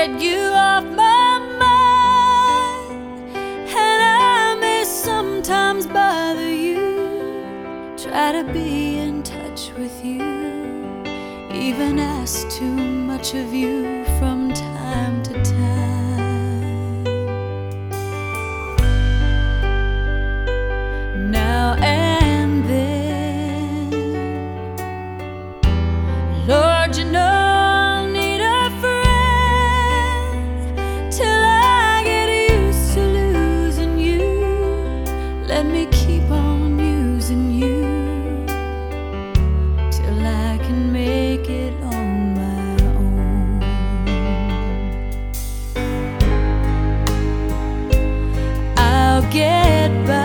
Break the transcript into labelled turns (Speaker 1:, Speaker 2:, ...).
Speaker 1: get you off my mind, and I may sometimes bother you, try to be in touch with you, even ask too much of you from time to time. Now and then, Lord, you know I'll need a friend till I get used to losing you. Let me keep on using you till I can make it on my own. I'll get by